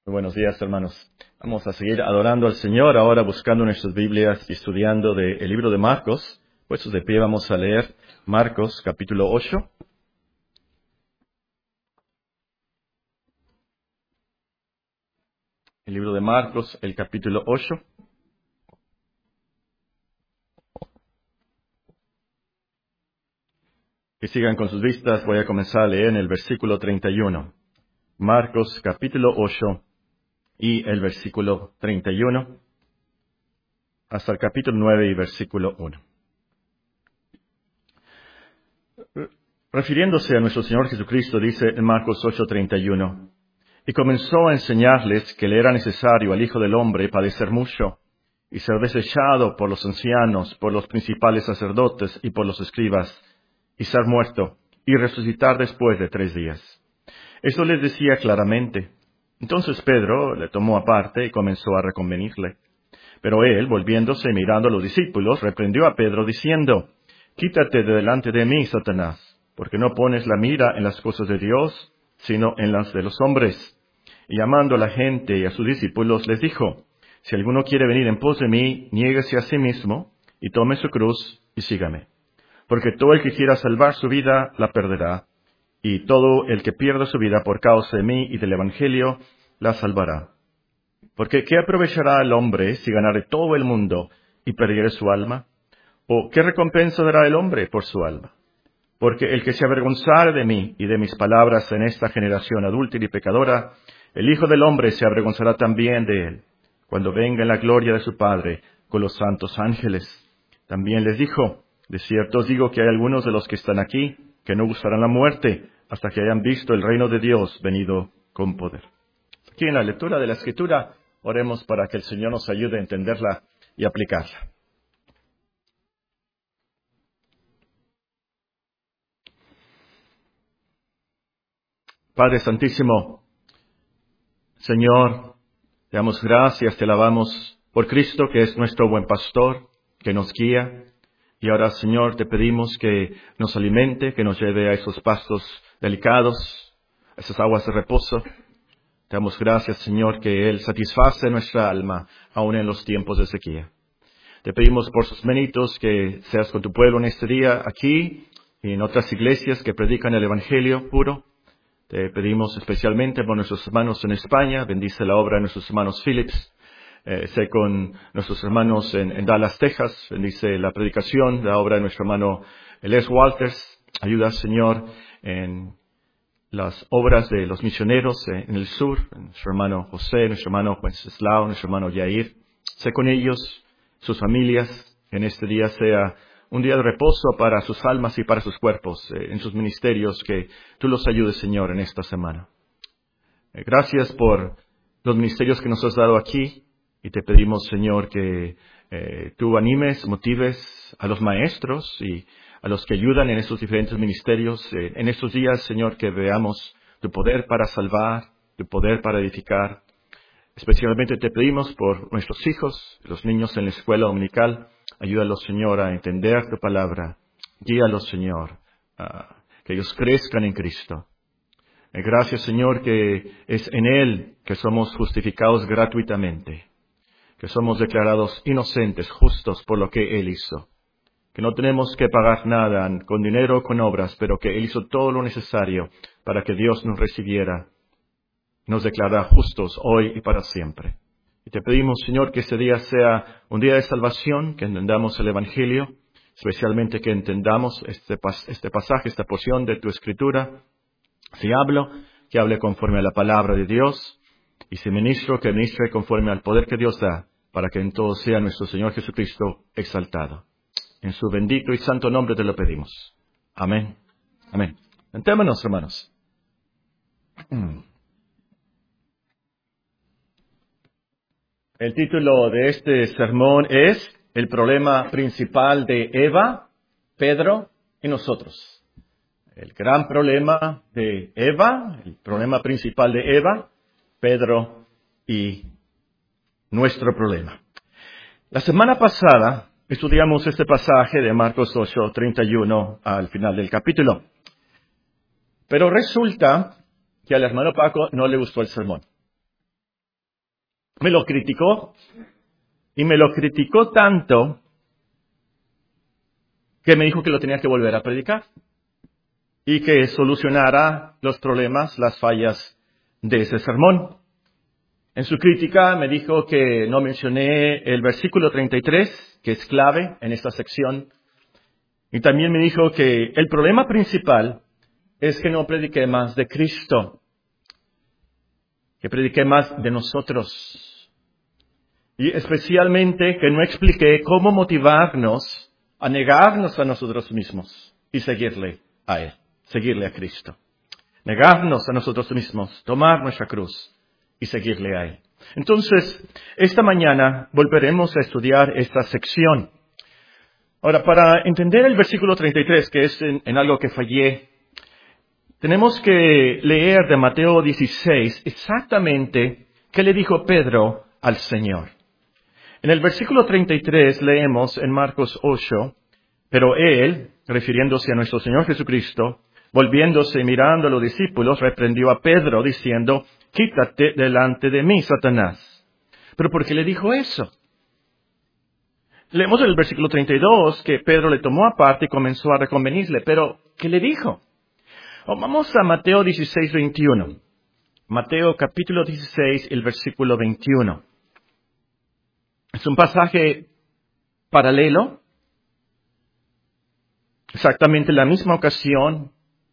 Muy buenos días, hermanos. Vamos a seguir adorando al Señor, ahora buscando nuestras Biblias y estudiando el libro de Marcos. Puestos de pie, vamos a leer Marcos, capítulo 8. El libro de Marcos, el capítulo 8. Que sigan con sus vistas, voy a comenzar a leer en el versículo 31. Marcos, capítulo 8 y el versículo 31 hasta el capítulo 9 y versículo 1. Refiriéndose a nuestro Señor Jesucristo, dice en Marcos 8:31, y comenzó a enseñarles que le era necesario al Hijo del Hombre padecer mucho, y ser desechado por los ancianos, por los principales sacerdotes y por los escribas, y ser muerto, y resucitar después de 3 días. Esto les decía claramente. Entonces Pedro le tomó aparte y comenzó a reconvenirle. Pero él, volviéndose y mirando a los discípulos, reprendió a Pedro diciendo, «Quítate de delante de mí, Satanás, porque no pones la mira en las cosas de Dios, sino en las de los hombres». Y llamando a la gente y a sus discípulos, les dijo, «Si alguno quiere venir en pos de mí, niéguese a sí mismo, y tome su cruz, y sígame. Porque todo el que quiera salvar su vida, la perderá, y todo el que pierda su vida por causa de mí y del Evangelio, la salvará. Porque ¿qué aprovechará el hombre si ganare todo el mundo y perdiere su alma? ¿O qué recompensa dará el hombre por su alma? Porque el que se avergonzare de mí y de mis palabras en esta generación adúltera y pecadora, el Hijo del Hombre se avergonzará también de él, cuando venga en la gloria de su Padre con los santos ángeles». También les dijo, «De cierto os digo que hay algunos de los que están aquí que no gustarán la muerte hasta que hayan visto el reino de Dios venido con poder». Aquí en la lectura de la Escritura, oremos para que el Señor nos ayude a entenderla y aplicarla. Padre Santísimo, Señor, te damos gracias, te alabamos por Cristo, que es nuestro buen pastor, que nos guía. Y ahora, Señor, te pedimos que nos alimente, que nos lleve a esos pastos delicados, a esas aguas de reposo. Te damos gracias, Señor, que Él satisface nuestra alma, aun en los tiempos de sequía. Te pedimos por sus méritos que seas con tu pueblo en este día, aquí y en otras iglesias que predican el Evangelio puro. Te pedimos especialmente por nuestros hermanos en España, bendice la obra de nuestros hermanos Phillips. Sé con nuestros hermanos en Dallas, Texas, bendice la predicación, la obra de nuestro hermano Les Walters. Ayuda, Señor, en las obras de los misioneros en el sur, nuestro hermano José, nuestro hermano Wenceslao, nuestro hermano Yair. Sé con ellos, sus familias, en este día sea un día de reposo para sus almas y para sus cuerpos, en sus ministerios, que tú los ayudes, Señor, en esta semana. Gracias por los ministerios que nos has dado aquí, y te pedimos, Señor, que tú animes, motives a los maestros y a los que ayudan en estos diferentes ministerios. En estos días, Señor, que veamos tu poder para salvar, tu poder para edificar. Especialmente te pedimos por nuestros hijos, los niños en la escuela dominical. Ayúdalos, Señor, a entender tu palabra. Guíalos, Señor, que ellos crezcan en Cristo. Gracias, Señor, que es en Él que somos justificados gratuitamente, que somos declarados inocentes, justos por lo que Él hizo, que no tenemos que pagar nada con dinero o con obras, pero que Él hizo todo lo necesario para que Dios nos recibiera, nos declara justos hoy y para siempre. Y te pedimos, Señor, que este día sea un día de salvación, que entendamos el Evangelio, especialmente que entendamos este pasaje, esta porción de tu Escritura. Si hablo, que hable conforme a la palabra de Dios, y si ministro, que ministre conforme al poder que Dios da, para que en todo sea nuestro Señor Jesucristo exaltado. En su bendito y santo nombre te lo pedimos. Amén. Amén. Sentémonos, hermanos. El título de este sermón es El problema principal de Eva, Pedro y nosotros. El gran problema de Eva, el problema principal de Eva, Pedro y nuestro problema. La semana pasada estudiamos este pasaje de Marcos 8:31 al final del capítulo. Pero resulta que al hermano Paco no le gustó el sermón. me lo criticó. Y me lo criticó tanto que me dijo que lo tenía que volver a predicar. Y que solucionara los problemas, las fallas de ese sermón. En su crítica me dijo que no mencioné el versículo 33, que es clave en esta sección. Y también me dijo que el problema principal es que no prediqué más de Cristo, que prediqué más de nosotros. Y especialmente que no expliqué cómo motivarnos a negarnos a nosotros mismos y seguirle a Él, seguirle a Cristo. Negarnos a nosotros mismos, tomar nuestra cruz y seguirle a Él. Entonces, esta mañana volveremos a estudiar esta sección. Ahora, para entender el versículo 33, que es en algo que fallé, tenemos que leer de Mateo 16 exactamente qué le dijo Pedro al Señor. En el versículo 33 leemos en Marcos 8, pero Él, refiriéndose a nuestro Señor Jesucristo, volviéndose y mirando a los discípulos, reprendió a Pedro diciendo, quítate delante de mí, Satanás. ¿Pero por qué le dijo eso? Leemos en el versículo 32 que Pedro le tomó aparte y comenzó a reconvenirle. Pero, ¿qué le dijo? Vamos a Mateo 16, 21. Mateo capítulo 16, el versículo 21. Es un pasaje paralelo. Exactamente la misma ocasión.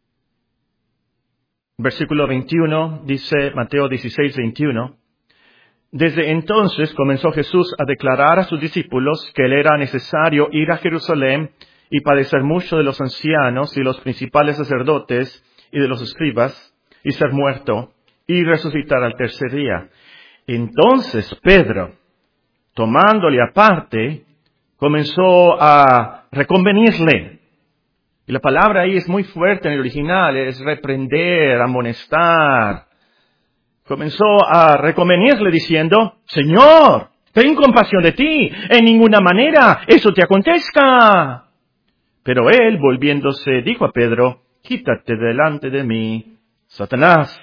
Versículo 21 dice Mateo 16, 21. Desde entonces comenzó Jesús a declarar a sus discípulos que le era necesario ir a Jerusalén y padecer mucho de los ancianos y los principales sacerdotes y de los escribas, y ser muerto y resucitar al tercer día. Entonces Pedro, tomándole aparte, comenzó a reconvenirle. Y la palabra ahí es muy fuerte en el original, es reprender, amonestar. Comenzó a reconvenirle diciendo, Señor, ten compasión de ti, en ninguna manera eso te acontezca. Pero él, volviéndose, dijo a Pedro, quítate delante de mí, Satanás.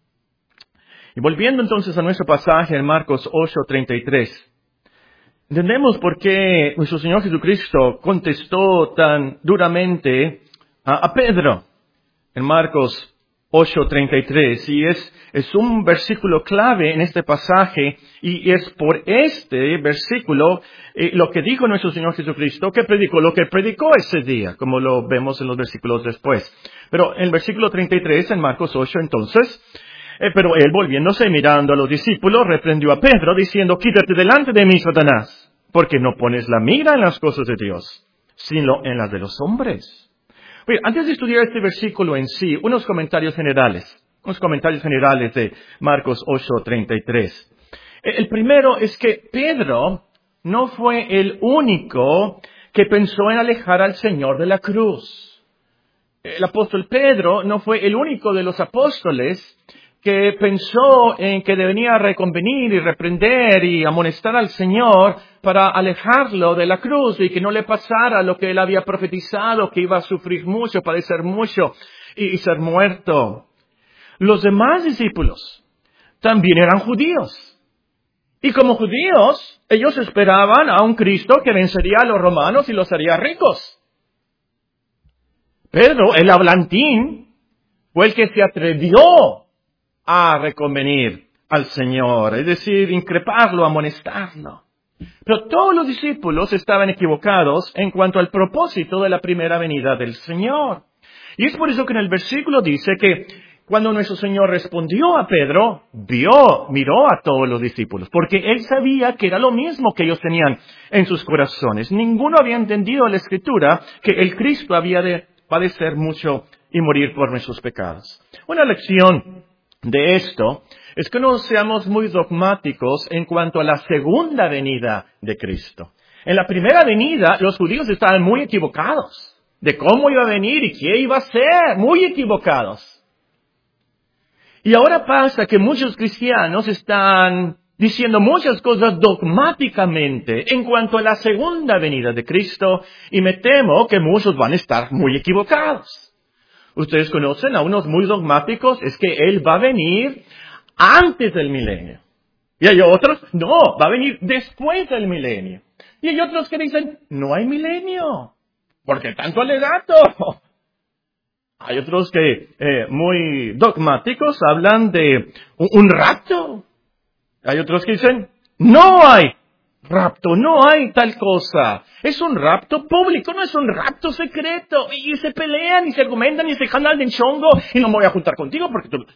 Y volviendo entonces a nuestro pasaje en Marcos 8:33, entendemos por qué nuestro Señor Jesucristo contestó tan duramente a Pedro en Marcos 8:33, y es un versículo clave en este pasaje, y es por este versículo lo que dijo nuestro Señor Jesucristo, que predicó lo que predicó ese día, como lo vemos en los versículos después. Pero en el versículo 33, en Marcos 8, entonces, pero él, volviéndose y mirando a los discípulos, reprendió a Pedro, diciendo, quítate delante de mí, Satanás, porque no pones la mira en las cosas de Dios, sino en las de los hombres. Oye, antes de estudiar este versículo en sí, unos comentarios generales de Marcos 8:33. El primero es que Pedro no fue el único que pensó en alejar al Señor de la cruz. El apóstol Pedro no fue el único de los apóstoles que pensó en que debía reconvenir y reprender y amonestar al Señor para alejarlo de la cruz y que no le pasara lo que él había profetizado, que iba a sufrir mucho, padecer mucho y ser muerto. Los demás discípulos también eran judíos. Y como judíos, ellos esperaban a un Cristo que vencería a los romanos y los haría ricos. Pedro, el hablantín, fue el que se atrevió a reconvenir al Señor, es decir, increparlo, amonestarlo. Pero todos los discípulos estaban equivocados en cuanto al propósito de la primera venida del Señor. Y es por eso que en el versículo dice que cuando nuestro Señor respondió a Pedro, miró a todos los discípulos, porque Él sabía que era lo mismo que ellos tenían en sus corazones. Ninguno había entendido la Escritura que el Cristo había de padecer mucho y morir por nuestros pecados. Una lección de esto es que no seamos muy dogmáticos en cuanto a la segunda venida de Cristo. En la primera venida, los judíos estaban muy equivocados de cómo iba a venir y qué iba a ser, muy equivocados. Y ahora pasa que muchos cristianos están diciendo muchas cosas dogmáticamente en cuanto a la segunda venida de Cristo, y me temo que muchos van a estar muy equivocados. Ustedes conocen a unos muy dogmáticos, es que Él va a venir antes del milenio. Y hay otros, no, va a venir después del milenio. Y hay otros que dicen, no hay milenio, porque tanto alegato. Hay otros que, muy dogmáticos, hablan de un rapto. Hay otros que dicen, no hay rapto, no hay tal cosa. Es un rapto público, no es un rapto secreto. Y se pelean, y se argumentan, y se jalan de chongo, y no me voy a juntar contigo porque tú...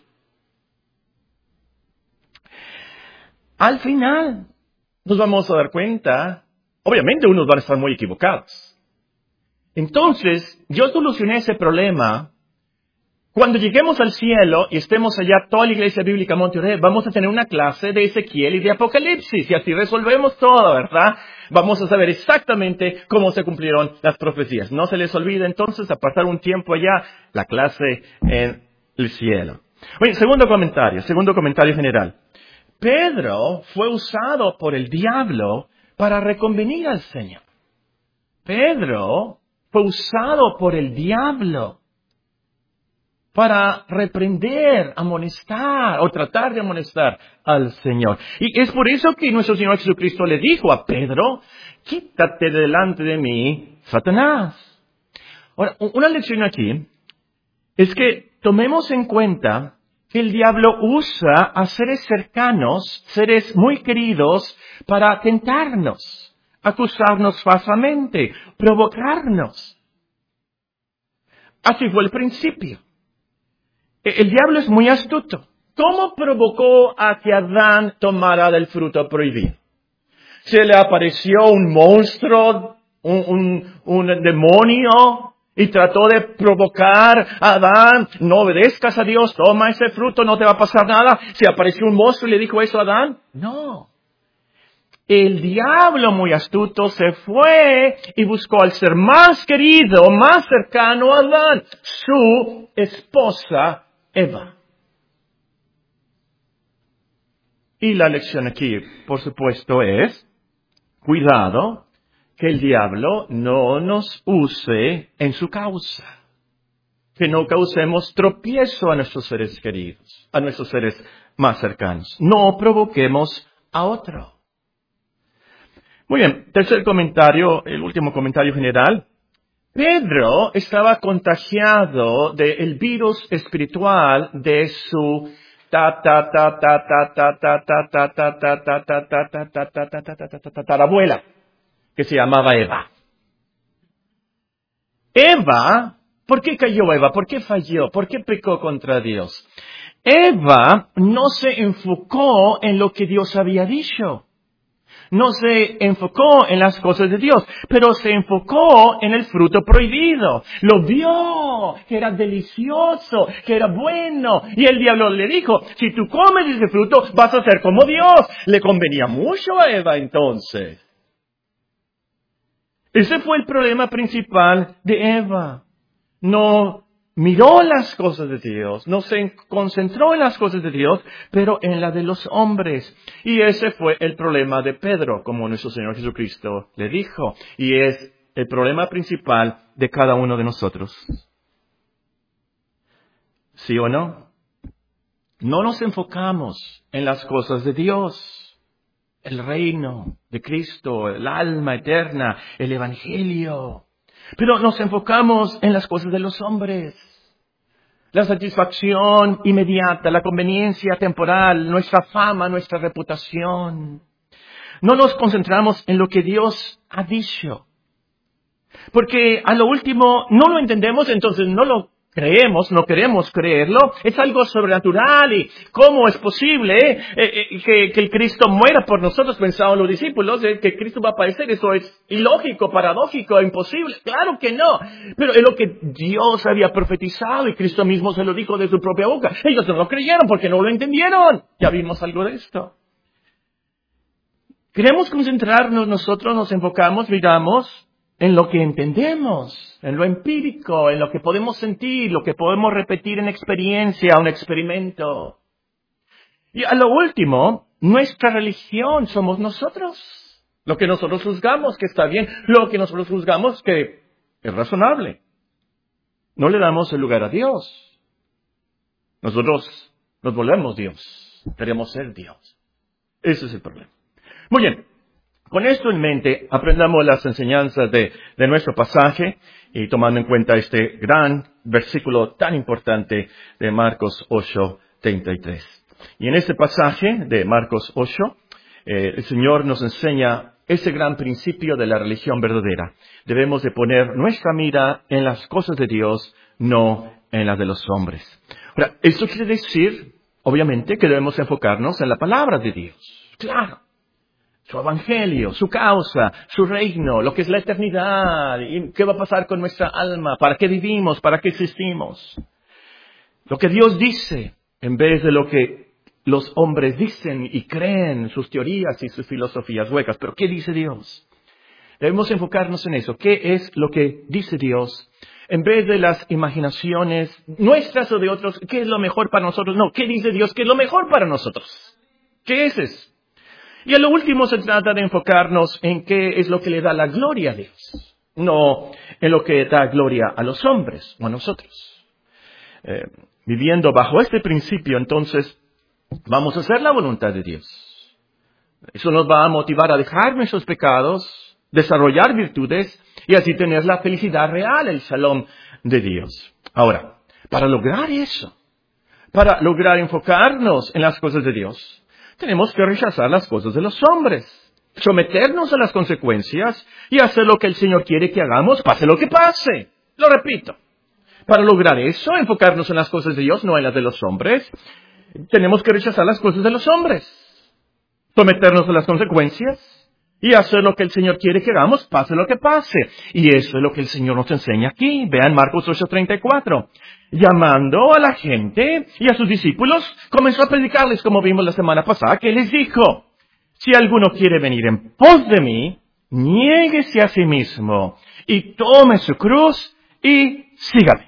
Al final, nos vamos a dar cuenta, obviamente unos van a estar muy equivocados. Entonces, yo solucioné ese problema. Cuando lleguemos al cielo y estemos allá, toda la iglesia bíblica Monterrey, vamos a tener una clase de Ezequiel y de Apocalipsis, y así resolvemos todo, ¿verdad? Vamos a saber exactamente cómo se cumplieron las profecías. No se les olvide entonces a pasar un tiempo allá, la clase en el cielo. Oye, segundo comentario general. Pedro fue usado por el diablo para reconvenir al Señor. Pedro fue usado por el diablo para reprender, amonestar o tratar de amonestar al Señor. Y es por eso que nuestro Señor Jesucristo le dijo a Pedro, quítate delante de mí, Satanás. Ahora, una lección aquí es que tomemos en cuenta que el diablo usa a seres cercanos, seres muy queridos, para tentarnos, acusarnos falsamente, provocarnos. Así fue el principio. El diablo es muy astuto. ¿Cómo provocó a que Adán tomara del fruto prohibido? Se le apareció un monstruo, un demonio, y trató de provocar a Adán, no obedezcas a Dios, toma ese fruto, no te va a pasar nada. Se apareció un monstruo y le dijo eso a Adán. No. El diablo muy astuto se fue y buscó al ser más querido, más cercano a Adán, su esposa Eva. Y la lección aquí, por supuesto, es, cuidado, que el diablo no nos use en su causa. Que no causemos tropiezo a nuestros seres queridos, a nuestros seres más cercanos. No provoquemos a otro. Muy bien, tercer comentario, el último comentario general. Pedro estaba contagiado del virus espiritual de su tatarabuela, que se llamaba Eva. Eva, ¿por qué cayó Eva? ¿Por qué falló? ¿Por qué pecó contra Dios? Eva no se enfocó en lo que Dios había dicho. No se enfocó en las cosas de Dios, pero se enfocó en el fruto prohibido. Lo vio, que era delicioso, que era bueno. Y el diablo le dijo, si tú comes ese fruto, vas a ser como Dios. Le convenía mucho a Eva entonces. Ese fue el problema principal de Eva. No miró las cosas de Dios, no se concentró en las cosas de Dios, pero en la de los hombres. Y ese fue el problema de Pedro, como nuestro Señor Jesucristo le dijo. Y es el problema principal de cada uno de nosotros. ¿Sí o no? No nos enfocamos en las cosas de Dios, el reino de Cristo, el alma eterna, el evangelio. Pero nos enfocamos en las cosas de los hombres. La satisfacción inmediata, la conveniencia temporal, nuestra fama, nuestra reputación. No nos concentramos en lo que Dios ha dicho. Porque a lo último no lo entendemos, entonces no lo creemos, no queremos creerlo. Es algo sobrenatural. ¿Y cómo es posible que el Cristo muera por nosotros? Pensaban los discípulos que Cristo va a padecer. Eso es ilógico, paradójico, imposible. Claro que no. Pero es lo que Dios había profetizado y Cristo mismo se lo dijo de su propia boca. Ellos no lo creyeron porque no lo entendieron. Ya vimos algo de esto. Queremos concentrarnos, nosotros nos enfocamos, miramos en lo que entendemos, en lo empírico, en lo que podemos sentir, lo que podemos repetir en experiencia, un experimento. Y a lo último, nuestra religión somos nosotros. Lo que nosotros juzgamos que está bien, lo que nosotros juzgamos que es razonable. No le damos el lugar a Dios. Nosotros nos volvemos Dios. Queremos ser Dios. Ese es el problema. Muy bien. Con esto en mente, aprendamos las enseñanzas de nuestro pasaje y tomando en cuenta este gran versículo tan importante de Marcos 8:33. Y en este pasaje de Marcos 8, el Señor nos enseña ese gran principio de la religión verdadera. Debemos de poner nuestra mira en las cosas de Dios, no en las de los hombres. Ahora, esto quiere decir, obviamente, que debemos enfocarnos en la palabra de Dios. Claro. Su evangelio, su causa, su reino, lo que es la eternidad, y qué va a pasar con nuestra alma, para qué vivimos, para qué existimos. Lo que Dios dice, en vez de lo que los hombres dicen y creen, sus teorías y sus filosofías huecas. Pero ¿qué dice Dios? Debemos enfocarnos en eso. ¿Qué es lo que dice Dios? En vez de las imaginaciones nuestras o de otros, ¿qué es lo mejor para nosotros? No, ¿qué dice Dios? ¿Qué es lo mejor para nosotros? ¿Qué es eso? Y a lo último se trata de enfocarnos en qué es lo que le da la gloria a Dios, no en lo que da gloria a los hombres o a nosotros. Viviendo bajo este principio, entonces, vamos a hacer la voluntad de Dios. Eso nos va a motivar a dejar nuestros pecados, desarrollar virtudes y así tener la felicidad real, el shalom de Dios. Ahora, para lograr eso, para lograr enfocarnos en las cosas de Dios, tenemos que rechazar las cosas de los hombres, someternos a las consecuencias y hacer lo que el Señor quiere que hagamos, pase lo que pase. Lo repito. Para lograr eso, enfocarnos en las cosas de Dios, no en las de los hombres, tenemos que rechazar las cosas de los hombres, someternos a las consecuencias y hacer lo que el Señor quiere que hagamos, pase lo que pase. Y eso es lo que el Señor nos enseña aquí. Vean Marcos 8:34. Llamando a la gente y a sus discípulos, comenzó a predicarles, como vimos la semana pasada, que les dijo: si alguno quiere venir en pos de mí, niéguese a sí mismo y tome su cruz y sígame.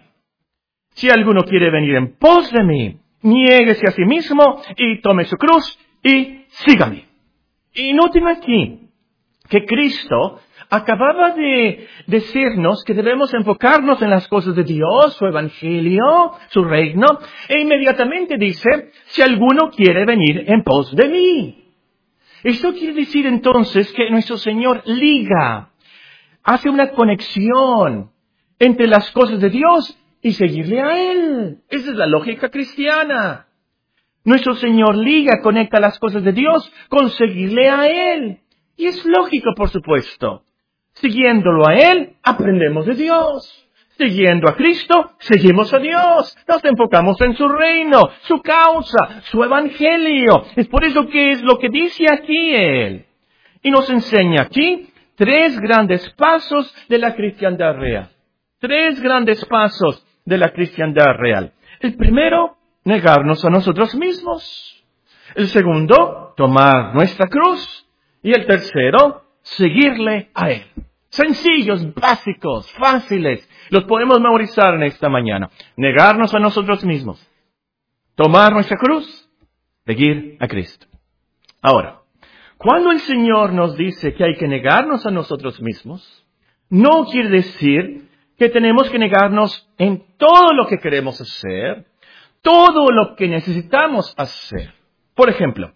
Si alguno quiere venir en pos de mí, niéguese a sí mismo y tome su cruz y sígame. Y noten aquí que Cristo acababa de decirnos que debemos enfocarnos en las cosas de Dios, su evangelio, su reino, e inmediatamente dice: si alguno quiere venir en pos de mí. Esto quiere decir entonces que nuestro Señor liga, hace una conexión entre las cosas de Dios y seguirle a Él. Esa es la lógica cristiana. Nuestro Señor liga, conecta las cosas de Dios con seguirle a Él. Y es lógico, por supuesto. Siguiéndolo a Él, aprendemos de Dios. Siguiendo a Cristo, seguimos a Dios. Nos enfocamos en su reino, su causa, su evangelio. Es por eso que es lo que dice aquí Él. Y nos enseña aquí 3 grandes pasos de la cristiandad real. 3 grandes pasos de la cristiandad real. El primero, negarnos a nosotros mismos. El segundo, tomar nuestra cruz. Y el tercero, seguirle a Él. Sencillos, básicos, fáciles. Los podemos memorizar en esta mañana. Negarnos a nosotros mismos. Tomar nuestra cruz. Seguir a Cristo. Ahora, cuando el Señor nos dice que hay que negarnos a nosotros mismos, no quiere decir que tenemos que negarnos en todo lo que queremos hacer, todo lo que necesitamos hacer. Por ejemplo,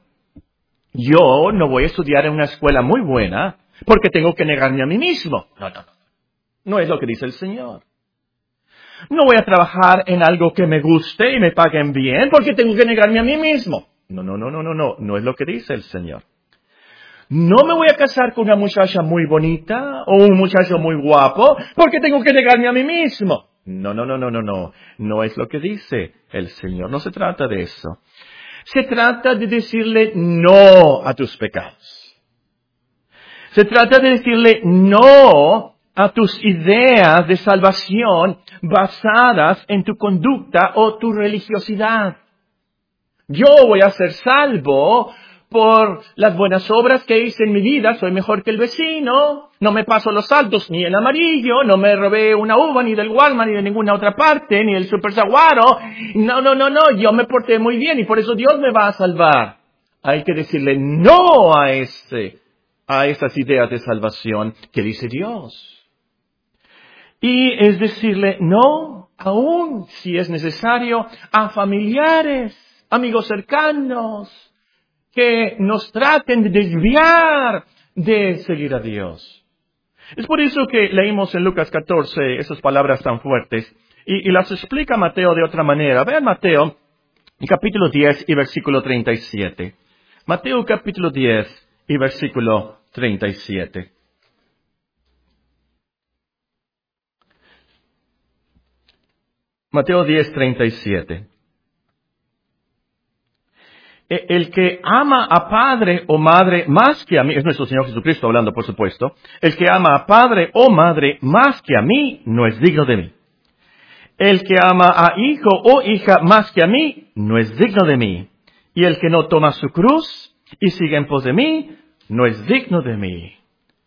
yo no voy a estudiar en una escuela muy buena porque tengo que negarme a mí mismo. No. No es lo que dice el Señor. No voy a trabajar en algo que me guste y me paguen bien porque tengo que negarme a mí mismo. No. No es lo que dice el Señor. No me voy a casar con una muchacha muy bonita o un muchacho muy guapo porque tengo que negarme a mí mismo. No. No es lo que dice el Señor. No se trata de eso. Se trata de decirle no a tus pecados. Se trata de decirle no a tus ideas de salvación basadas en tu conducta o tu religiosidad. Yo voy a ser salvo por las buenas obras que hice en mi vida, soy mejor que el vecino, no me paso los saltos ni en amarillo, no me robé una uva ni del Walmart ni de ninguna otra parte, ni del Super Saguaro. No, yo me porté muy bien y por eso Dios me va a salvar. Hay que decirle no a esas ideas de salvación que dice Dios. Y es decirle no, aún si es necesario, a familiares, amigos cercanos, que nos traten de desviar de seguir a Dios. Es por eso que leímos en Lucas 14 esas palabras tan fuertes y las explica Mateo de otra manera. Vean Mateo, capítulo 10 y versículo 37. Mateo capítulo 10 y versículo 37. Mateo 10, 37. El que ama a padre o madre más que a mí, es nuestro Señor Jesucristo hablando, por supuesto, el que ama a padre o madre más que a mí, no es digno de mí. El que ama a hijo o hija más que a mí, no es digno de mí. Y el que no toma su cruz y sigue en pos de mí, no es digno de mí.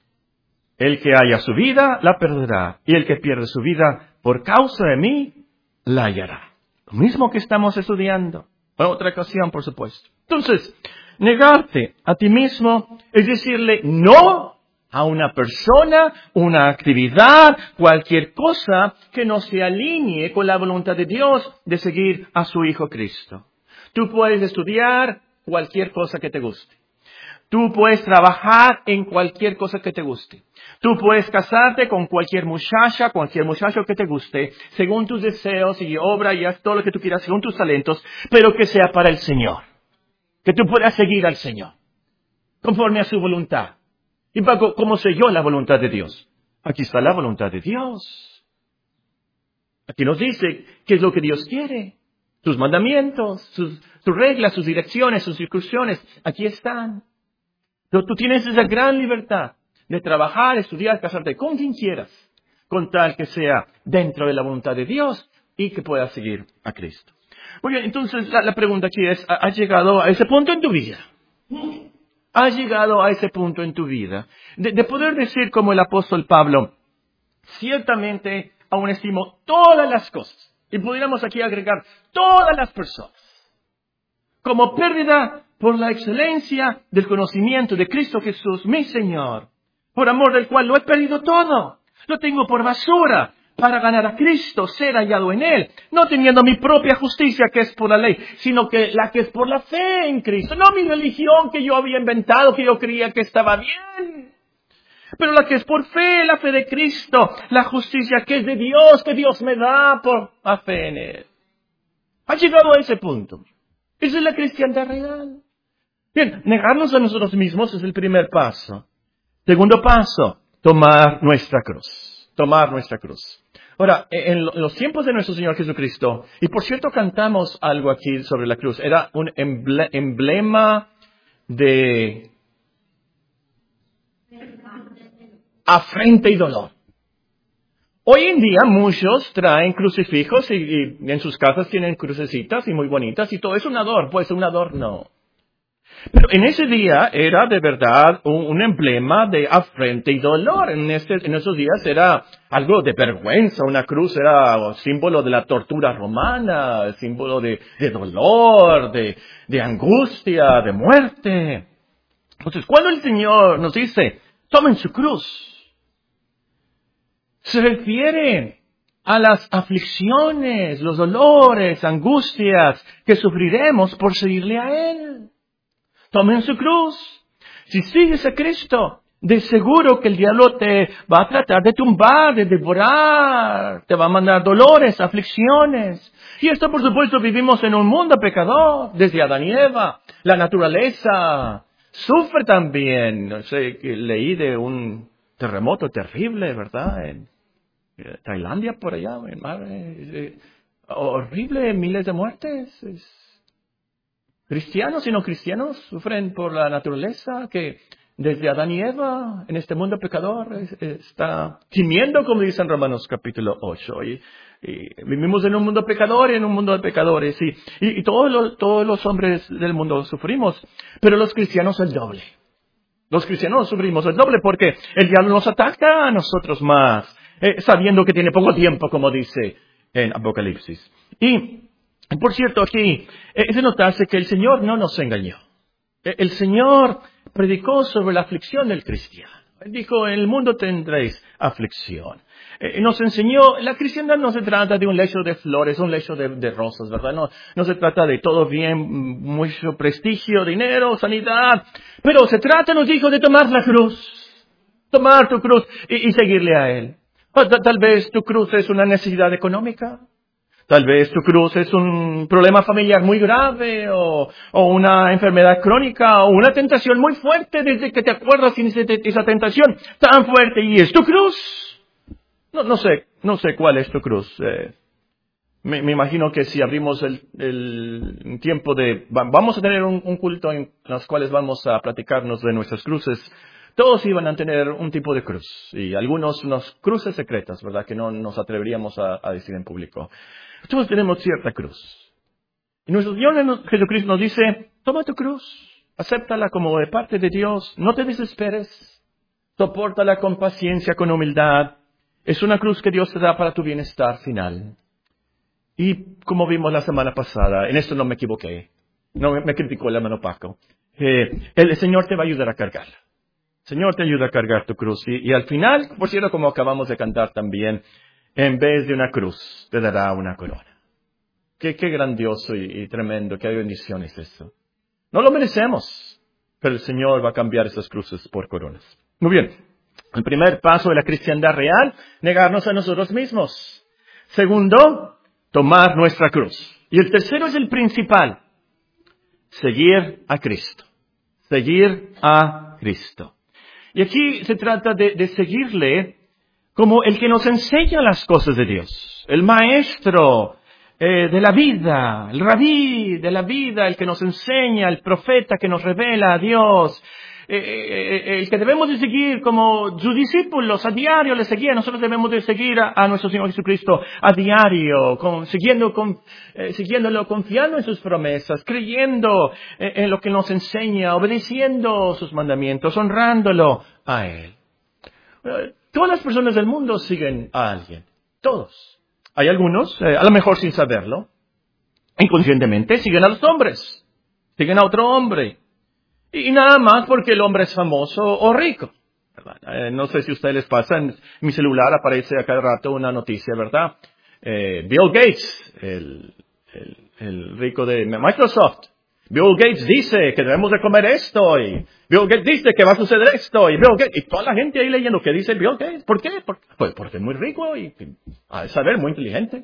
El que haya su vida, la perderá. Y el que pierde su vida por causa de mí, la hallará. Lo mismo que estamos estudiando. En otra ocasión, por supuesto. Entonces, negarte a ti mismo es decirle no a una persona, una actividad, cualquier cosa que no se alinee con la voluntad de Dios de seguir a su Hijo Cristo. Tú puedes estudiar cualquier cosa que te guste. Tú puedes trabajar en cualquier cosa que te guste. Tú puedes casarte con cualquier muchacho que te guste, según tus deseos y obra y haz todo lo que tú quieras, según tus talentos, pero que sea para el Señor. Que tú puedas seguir al Señor, conforme a su voluntad. ¿Y cómo sé yo la voluntad de Dios? Aquí está la voluntad de Dios. Aquí nos dice qué es lo que Dios quiere. Sus mandamientos, sus reglas, sus direcciones, sus instrucciones, aquí están. Pero tú tienes esa gran libertad de trabajar, estudiar, casarte con quien quieras, con tal que sea dentro de la voluntad de Dios y que puedas seguir a Cristo. Muy bien, entonces la pregunta aquí es, ¿has llegado a ese punto en tu vida? ¿Has llegado a ese punto en tu vida? De poder decir como el apóstol Pablo, ciertamente aún estimo todas las cosas, y pudiéramos aquí agregar todas las personas, como pérdida por la excelencia del conocimiento de Cristo Jesús, mi Señor, por amor del cual lo he perdido todo. Lo tengo por basura para ganar a Cristo, ser hallado en Él, no teniendo mi propia justicia que es por la ley, sino que la que es por la fe en Cristo, no mi religión que yo había inventado, que yo creía que estaba bien, pero la que es por fe, la fe de Cristo, la justicia que es de Dios, que Dios me da por la fe en Él. Ha llegado a ese punto. Esa es la cristiandad real. Bien, negarnos a nosotros mismos es el primer paso. Segundo paso, tomar nuestra cruz. Tomar nuestra cruz. Ahora, en los tiempos de nuestro Señor Jesucristo, y por cierto cantamos algo aquí sobre la cruz, era un emblema de afrenta y dolor. Hoy en día muchos traen crucifijos y en sus casas tienen crucecitas y muy bonitas y todo es un adorno, pues un adorno. Pero en ese día era de verdad un emblema de afrenta y dolor. En esos días era algo de vergüenza. Una cruz era símbolo de la tortura romana, símbolo de dolor, de angustia, de muerte. Entonces, cuando el Señor nos dice, tomen su cruz, se refiere a las aflicciones, los dolores, angustias que sufriremos por seguirle a Él. Tomen su cruz. Si sigues a Cristo, de seguro que el diablo te va a tratar de tumbar, de devorar, te va a mandar dolores, aflicciones. Y esto, por supuesto, vivimos en un mundo pecador, desde Adán y Eva. La naturaleza sufre también. No sé, leí de un terremoto terrible, ¿verdad? En Tailandia, por allá, en mar, horrible, miles de muertes. Cristianos y no cristianos sufren por la naturaleza que desde Adán y Eva en este mundo pecador está gimiendo, como dice en Romanos capítulo 8. Y vivimos en un mundo pecador y en un mundo de pecadores. Y todos los hombres del mundo sufrimos, pero los cristianos el doble. Los cristianos sufrimos el doble porque el diablo nos ataca a nosotros más, sabiendo que tiene poco tiempo, como dice en Apocalipsis. Y por cierto, aquí es de notarse que el Señor no nos engañó. El Señor predicó sobre la aflicción del cristiano. Dijo, en el mundo tendréis aflicción. Nos enseñó, la cristiandad no se trata de un lecho de flores, un lecho de rosas, ¿verdad? No se trata de todo bien, mucho prestigio, dinero, sanidad. Pero se trata, nos dijo, de tomar la cruz. Tomar tu cruz y seguirle a Él. Tal vez tu cruz es una necesidad económica. Tal vez tu cruz es un problema familiar muy grave o una enfermedad crónica o una tentación muy fuerte desde que te acuerdas de esa tentación tan fuerte. ¿Y es tu cruz? No sé cuál es tu cruz. Me imagino que si abrimos el tiempo vamos a tener un culto en los cuales vamos a platicarnos de nuestras cruces. Todos iban a tener un tipo de cruz y algunos unas cruces secretas, ¿verdad? Que no nos atreveríamos a decir en público. Todos tenemos cierta cruz. Y nuestro Señor Jesucristo nos dice, toma tu cruz, acéptala como de parte de Dios, no te desesperes, sopórtala con paciencia, con humildad. Es una cruz que Dios te da para tu bienestar final. Y como vimos la semana pasada, en esto no me equivoqué, no me criticó el hermano Paco, el Señor te va a ayudar a cargarla. El Señor te ayuda a cargar tu cruz. Y al final, por cierto, como acabamos de cantar también, en vez de una cruz, te dará una corona. Qué grandioso y tremendo, qué bendición es eso. No lo merecemos, pero el Señor va a cambiar esas cruces por coronas. Muy bien, el primer paso de la cristiandad real, negarnos a nosotros mismos. Segundo, tomar nuestra cruz. Y el tercero es el principal, seguir a Cristo. Seguir a Cristo. Y aquí se trata de seguirle como el que nos enseña las cosas de Dios, el maestro de la vida, el rabí de la vida, el que nos enseña, el profeta que nos revela a Dios, el que debemos de seguir como sus discípulos, a diario le seguían. Nosotros debemos de seguir a nuestro Señor Jesucristo a diario, siguiéndolo, confiando en sus promesas, creyendo en lo que nos enseña, obedeciendo sus mandamientos, honrándolo a Él. Todas las personas del mundo siguen a alguien. Todos. Hay algunos, a lo mejor sin saberlo, inconscientemente, siguen a los hombres. Siguen a otro hombre. Y nada más porque el hombre es famoso o rico. No sé si a ustedes les pasa, en mi celular aparece a cada rato una noticia, ¿verdad? Bill Gates, el rico de Microsoft. Bill Gates dice que debemos de comer esto, y Bill Gates dice que va a suceder esto, y toda la gente ahí leyendo que dice Bill Gates. ¿Por qué? Pues porque es muy rico y a saber, muy inteligente.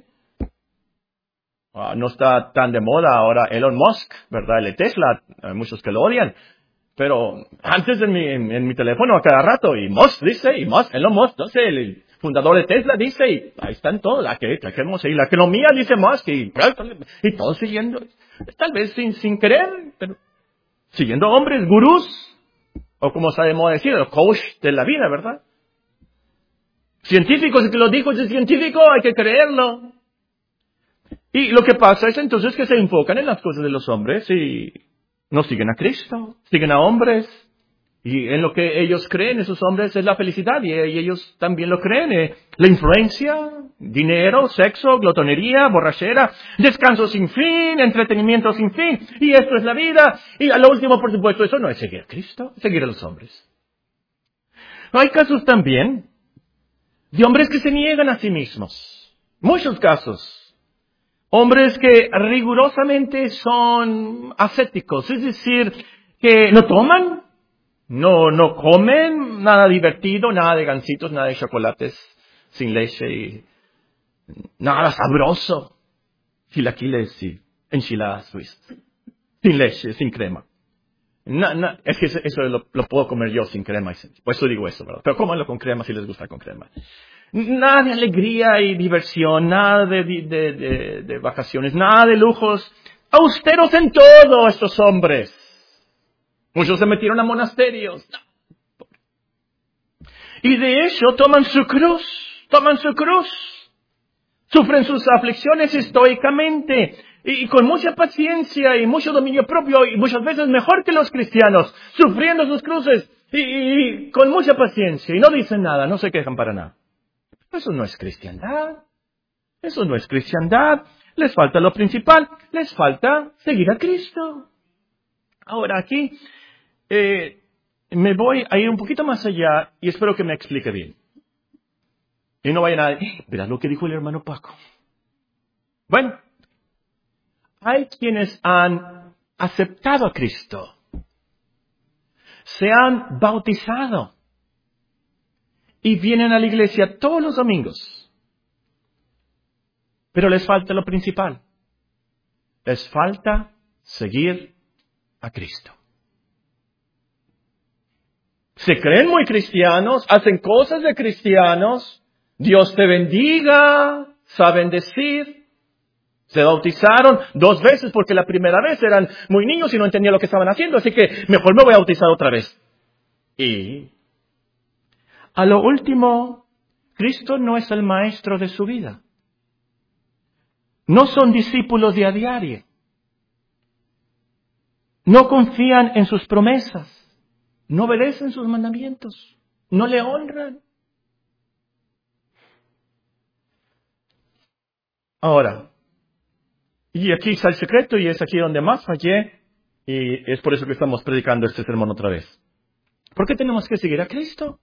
No está tan de moda ahora Elon Musk, ¿verdad? El de Tesla, hay muchos que lo odian. Pero antes en mi teléfono a cada rato, y Musk dice, Elon Musk, no sé, el fundador de Tesla dice, y ahí están todos, la economía dice Musk, y todos siguiendo. Tal vez sin querer, pero siguiendo hombres, gurús, o como sabemos decir, el coach de la vida, ¿verdad? Científicos, el que lo dijo es científico, hay que creerlo. Y lo que pasa es entonces que se enfocan en las cosas de los hombres y no siguen a Cristo, siguen a hombres. Y en lo que ellos creen, esos hombres, es la felicidad, y ellos también lo creen. La influencia, dinero, sexo, glotonería, borrachera, descanso sin fin, entretenimiento sin fin, y esto es la vida. Y a lo último, por supuesto, eso no es seguir a Cristo, es seguir a los hombres. Hay casos también de hombres que se niegan a sí mismos. Muchos casos. Hombres que rigurosamente son ascéticos, es decir, que no toman, no comen nada divertido, nada de gansitos, nada de chocolates sin leche, y nada sabroso, chilaquiles y enchiladas suizas, sin leche, sin crema. Es que eso lo puedo comer yo sin crema, por eso digo eso, ¿verdad? Pero cómanlo con crema si les gusta con crema. Nada de alegría y diversión, nada de vacaciones, nada de lujos. Austeros en todo estos hombres. Muchos se metieron a monasterios. Y de hecho toman su cruz. Sufren sus aflicciones estoicamente y con mucha paciencia y mucho dominio propio, y muchas veces mejor que los cristianos, sufriendo sus cruces y con mucha paciencia, y no dicen nada, no se quejan para nada. Eso no es cristiandad. Les falta lo principal, les falta seguir a Cristo. Ahora aquí, me voy a ir un poquito más allá y espero que me explique bien. Y no vayan a decir, verás lo que dijo el hermano Paco. Bueno, hay quienes han aceptado a Cristo. Se han bautizado. Y vienen a la iglesia todos los domingos. Pero les falta lo principal. Les falta seguir a Cristo. Se creen muy cristianos, hacen cosas de cristianos. Dios te bendiga, saben decir. Se bautizaron 2 veces porque la primera vez eran muy niños y no entendían lo que estaban haciendo. Así que mejor me voy a bautizar otra vez. Y a lo último, Cristo no es el maestro de su vida. No son discípulos de a diario. No confían en sus promesas. No obedecen sus mandamientos. No le honran. Ahora, y aquí está el secreto y es aquí donde más fallé y es por eso que estamos predicando este sermón otra vez. ¿Por qué tenemos que seguir a Cristo?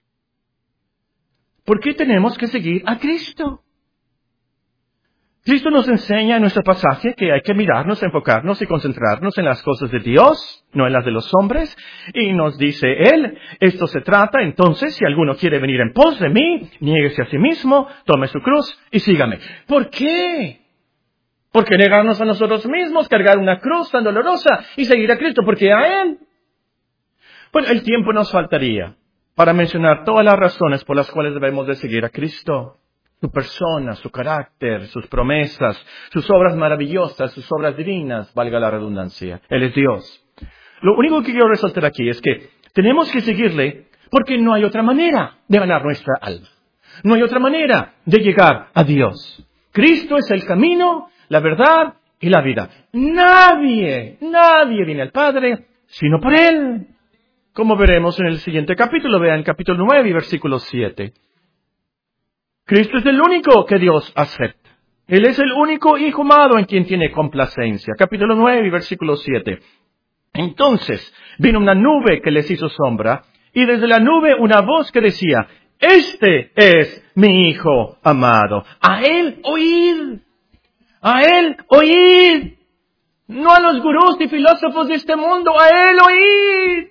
¿Por qué tenemos que seguir a Cristo? Cristo nos enseña en nuestro pasaje que hay que mirarnos, enfocarnos y concentrarnos en las cosas de Dios, no en las de los hombres. Y nos dice Él, esto se trata, entonces, si alguno quiere venir en pos de mí, niéguese a sí mismo, tome su cruz y sígame. ¿Por qué? ¿Por qué negarnos a nosotros mismos, cargar una cruz tan dolorosa y seguir a Cristo? Porque a Él. Bueno, el tiempo nos faltaría para mencionar todas las razones por las cuales debemos de seguir a Cristo. Su persona, su carácter, sus promesas, sus obras maravillosas, sus obras divinas, valga la redundancia. Él es Dios. Lo único que quiero resaltar aquí es que tenemos que seguirle porque no hay otra manera de ganar nuestra alma. No hay otra manera de llegar a Dios. Cristo es el camino, la verdad y la vida. Nadie viene al Padre sino por Él. Como veremos en el siguiente capítulo, vean capítulo 9 y versículo 7. Cristo es el único que Dios acepta. Él es el único Hijo amado en quien tiene complacencia. Capítulo 9 y versículo 7. Entonces vino una nube que les hizo sombra, y desde la nube una voz que decía, este es mi Hijo amado. A Él oíd. A Él oíd. No a los gurús y filósofos de este mundo, a Él oíd.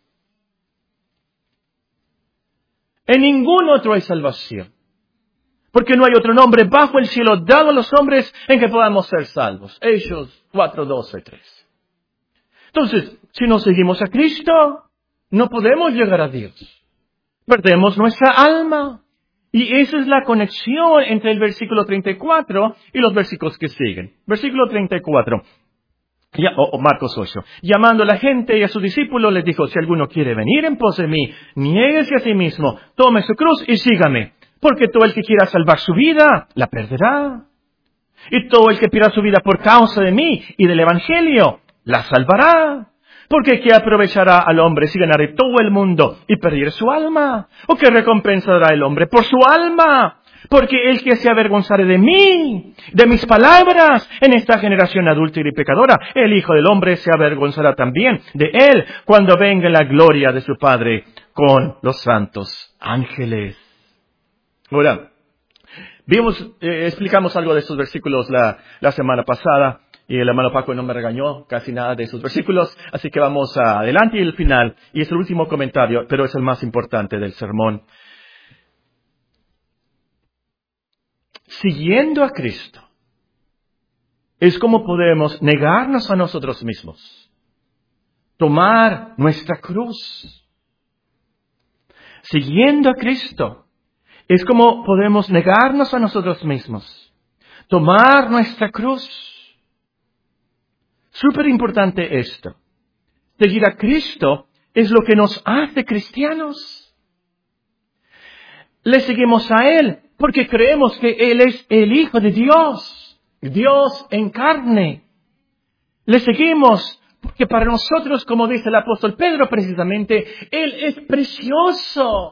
En ningún otro hay salvación. Porque no hay otro nombre bajo el cielo dado a los hombres en que podamos ser salvos. Hechos 4:12-13. Entonces, si no seguimos a Cristo, no podemos llegar a Dios. Perdemos nuestra alma. Y esa es la conexión entre el versículo 34 y los versículos que siguen. Versículo 34. Marcos 8. Llamando a la gente y a sus discípulos les dijo, si alguno quiere venir en pos de mí, niéguese a sí mismo, tome su cruz y sígame. Porque todo el que quiera salvar su vida, la perderá. Y todo el que pierda su vida por causa de mí y del Evangelio, la salvará. Porque ¿qué aprovechará al hombre si ganare todo el mundo y perdiere su alma? ¿O qué recompensa dará el hombre por su alma? Porque el que se avergonzare de mí, de mis palabras, en esta generación adúltera y pecadora, el Hijo del Hombre se avergonzará también de él cuando venga la gloria de su Padre con los santos ángeles. Ahora, explicamos algo de estos versículos la semana pasada y el hermano Paco no me regañó casi nada de esos versículos, así que vamos adelante y el final, y es el último comentario, pero es el más importante del sermón. Siguiendo a Cristo, es como podemos negarnos a nosotros mismos, tomar nuestra cruz. Siguiendo a Cristo, es como podemos negarnos a nosotros mismos, tomar nuestra cruz. Súper importante esto. Seguir a Cristo es lo que nos hace cristianos. Le seguimos a Él porque creemos que Él es el Hijo de Dios, Dios en carne. Le seguimos porque para nosotros, como dice el apóstol Pedro precisamente, Él es precioso.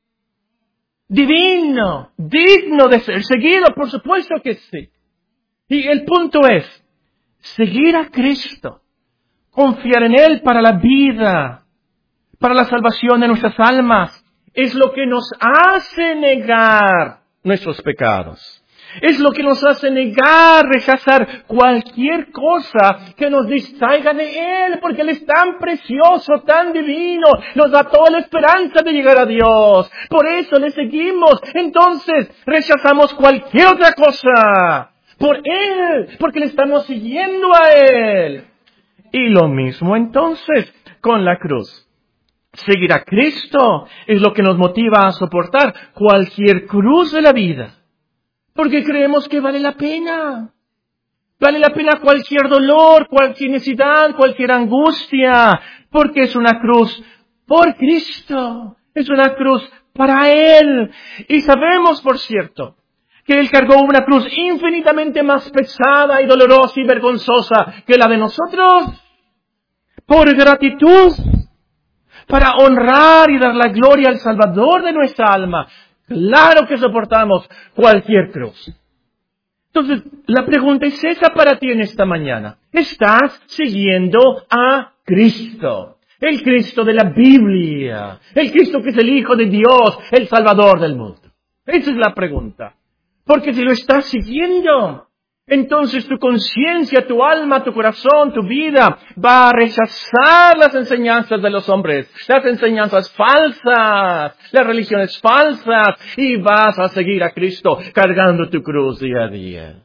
Divino, digno de ser seguido, por supuesto que sí. Y el punto es, seguir a Cristo, confiar en Él para la vida, para la salvación de nuestras almas. Es lo que nos hace negar nuestros pecados. Es lo que nos hace negar, rechazar cualquier cosa que nos distraiga de Él, porque Él es tan precioso, tan divino, nos da toda la esperanza de llegar a Dios. Por eso le seguimos. Entonces rechazamos cualquier otra cosa por Él, porque le estamos siguiendo a Él. Y lo mismo entonces con la cruz. Seguir a Cristo es lo que nos motiva a soportar cualquier cruz de la vida. Porque creemos que vale la pena. Vale la pena cualquier dolor, cualquier necesidad, cualquier angustia. Porque es una cruz por Cristo. Es una cruz para Él. Y sabemos, por cierto, que Él cargó una cruz infinitamente más pesada y dolorosa y vergonzosa que la de nosotros. Por gratitud. Para honrar y dar la gloria al Salvador de nuestra alma. Claro que soportamos cualquier cruz. Entonces, la pregunta es esa para ti en esta mañana. ¿Estás siguiendo a Cristo? El Cristo de la Biblia. El Cristo que es el Hijo de Dios, el Salvador del mundo. Esa es la pregunta. Porque si lo estás siguiendo, entonces tu conciencia, tu alma, tu corazón, tu vida va a rechazar las enseñanzas de los hombres, las enseñanzas falsas, las religiones falsas, y vas a seguir a Cristo cargando tu cruz día a día.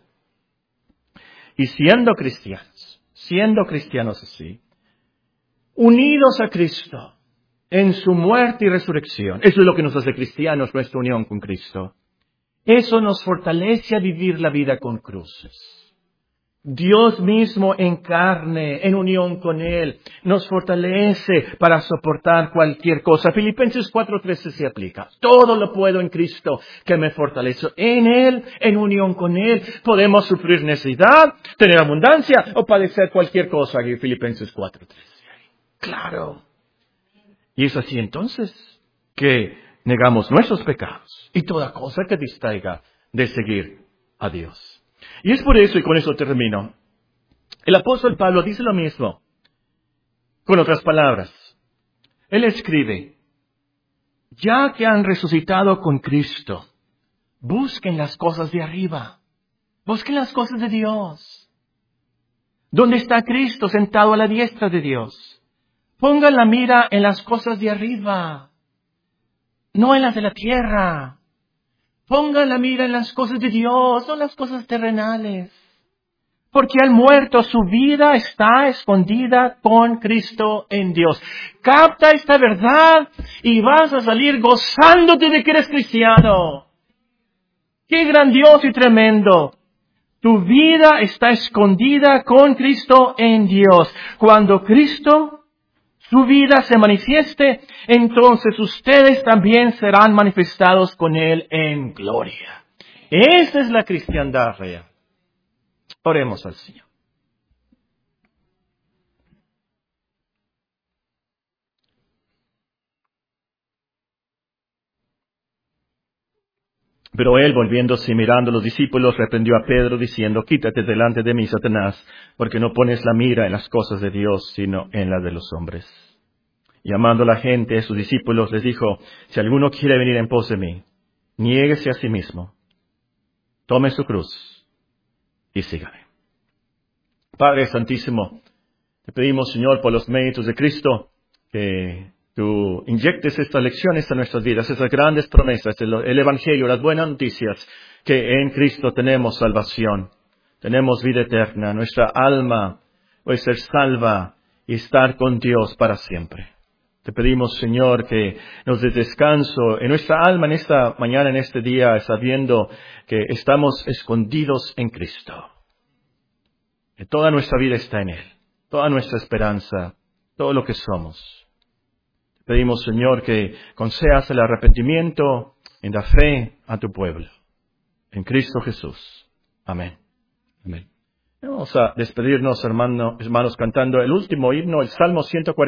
Y siendo cristianos así, unidos a Cristo en su muerte y resurrección, eso es lo que nos hace cristianos, nuestra unión con Cristo. Eso nos fortalece a vivir la vida con cruces. Dios mismo en carne, en unión con Él, nos fortalece para soportar cualquier cosa. Filipenses 4:13 se aplica. Todo lo puedo en Cristo que me fortalece. En Él, en unión con Él, podemos sufrir necesidad, tener abundancia o padecer cualquier cosa. Aquí Filipenses 4:13. Claro. Y es así entonces que negamos nuestros pecados y toda cosa que distraiga de seguir a Dios. Y es por eso, y con eso termino, el apóstol Pablo dice lo mismo, con otras palabras. Él escribe, ya que han resucitado con Cristo, busquen las cosas de arriba, busquen las cosas de Dios. ¿Dónde está Cristo sentado a la diestra de Dios? Pongan la mira en las cosas de arriba, no en las de la tierra. Pongan la mira en las cosas de Dios, no en las cosas terrenales. Porque al muerto su vida está escondida con Cristo en Dios. Capta esta verdad y vas a salir gozándote de que eres cristiano. ¡Qué grandioso y tremendo! Tu vida está escondida con Cristo en Dios. Cuando Cristo, su vida se manifieste, entonces ustedes también serán manifestados con Él en gloria. Esa es la cristiandad real. Oremos al Señor. Pero Él, volviéndose y mirando a los discípulos, reprendió a Pedro, diciendo, quítate delante de mí, Satanás, porque no pones la mira en las cosas de Dios, sino en las de los hombres. Llamando a la gente, a sus discípulos, les dijo, si alguno quiere venir en pos de mí, niéguese a sí mismo, tome su cruz y sígame. Padre Santísimo, te pedimos, Señor, por los méritos de Cristo, que tú inyectes estas lecciones a nuestras vidas, esas grandes promesas, el Evangelio, las buenas noticias, que en Cristo tenemos salvación, tenemos vida eterna, nuestra alma puede ser salva y estar con Dios para siempre. Te pedimos, Señor, que nos des descanso en nuestra alma en esta mañana, en este día, sabiendo que estamos escondidos en Cristo. Que toda nuestra vida está en Él, toda nuestra esperanza, todo lo que somos. Te pedimos, Señor, que concedas el arrepentimiento en la fe a tu pueblo. En Cristo Jesús. Amén. Amén. Vamos a despedirnos, hermanos, cantando el último himno, el Salmo 140.